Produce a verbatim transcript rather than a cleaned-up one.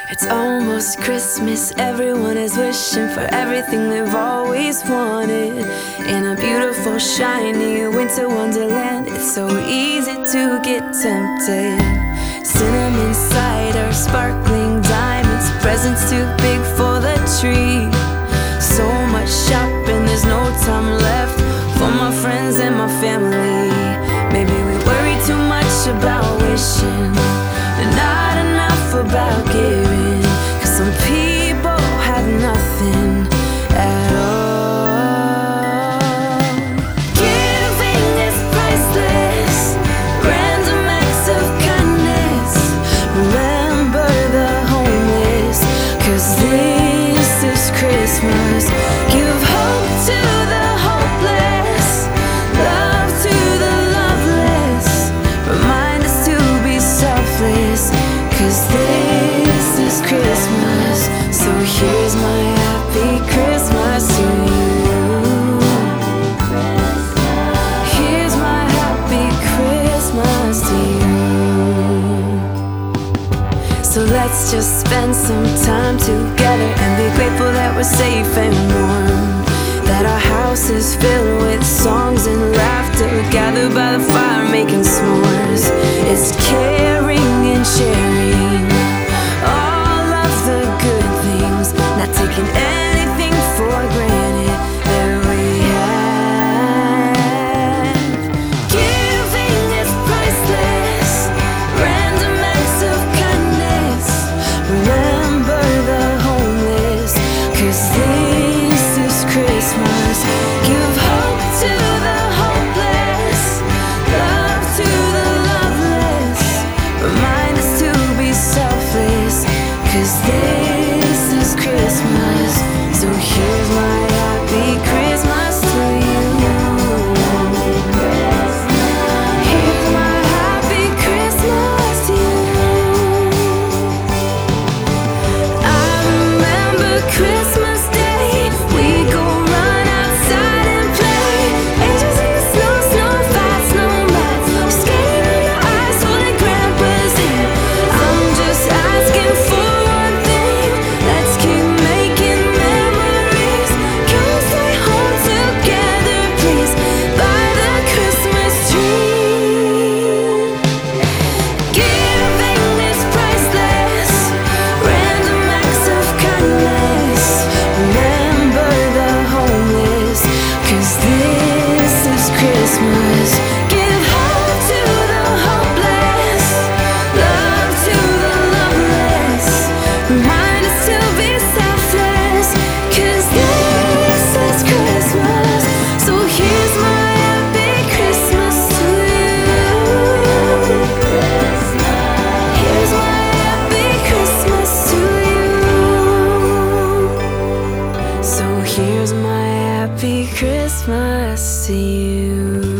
It's almost Christmas, everyone is wishing for everything they've always wanted. In a beautiful, shiny winter wonderland, it's so easy to get tempted. Cinnamon cider, sparkling diamonds, presents too big for the tree. So much shopping, there's no time left for my friends and my family. Maybe we worry too much about wishing and not enough about giving, 'cause some people have nothing at all. Giving is priceless, random acts of kindness. Remember the homeless, 'cause this is Christmas. Give hope to the hopeless, love to the loveless. Remind us to be selfless, 'cause this is Christmas. So here's my happy Christmas to you. Here's my happy Christmas to you. So let's just spend some time together and be grateful that we're safe and warm, that our house is filled with songs and laughter, gathered by the fire making s'mores. It's caring and sharing all of the good things, not taking anything for granted that we have. Giving is priceless, random acts of kindness. Remember the homeless, 'cause this is Christmas. Give hope to the hopeless, love to the loveless. Remind us to be selfless, 'cause this is Christmas. So here's my happy Christmas to you. Here's my happy Christmas to you. I remember Christmas Day, we go run outside and play. Angels in the snow, snow fights, snow lights, skating on the ice, holding grandpa's hand. I'm just asking for one thing, let's keep making memories. Can we stay home together, please, by the Christmas tree? Giving is priceless, random acts of kindness. Remember the homeless, 'cause this is Christmas. Give hope to the hopeless, love to the loveless. Remind us to be selfless, 'cause this is Christmas. So here's my happy Christmas to you. Here's my happy Christmas to you. So here's my happy Christmas to you.